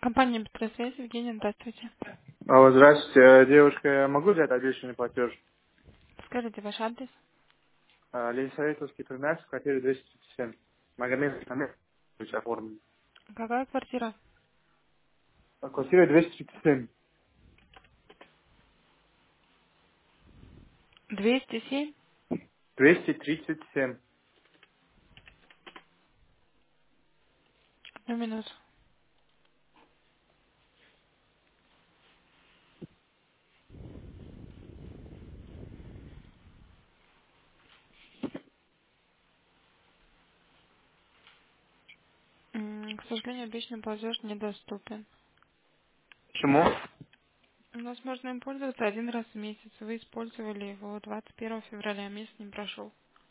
Компания «Быстросвязь», Евгения, здравствуйте. Алло, здравствуйте, девушка, я могу взять обещанный платеж? Скажите ваш адрес. Ленсоветовский 13, квартира 237. Магомед Хамед, оформлен. Какая квартира? Квартира 237. 207. 237. Одну минуту. К сожалению, обычный платеж недоступен. Почему? У нас можно им пользоваться один раз в месяц. Вы использовали его 21 февраля, месяц не прошел.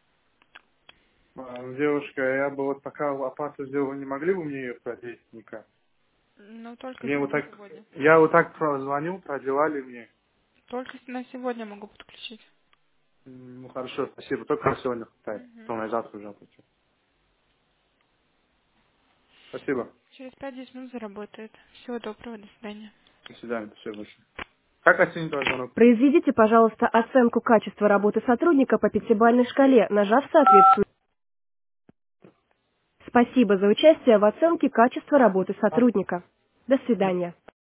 Девушка, я бы вот пока оплату сделал, вы не могли бы мне ее продлить никак? Но только Мне вот на так, сегодня. я вот так прозвонил, проделали мне. Только на сегодня могу подключить. Ну хорошо, спасибо, только на сегодня хватает. Мгм. Потом я завтра уже оплачу. Спасибо. Через 5-10 минут заработает. Всего доброго, до свидания. До свидания, спасибо большое. Как оценить ваш звонок? Произведите, пожалуйста, оценку качества работы сотрудника по пятибалльной шкале, нажав соответствующую. Спасибо за участие в оценке качества работы сотрудника. До свидания.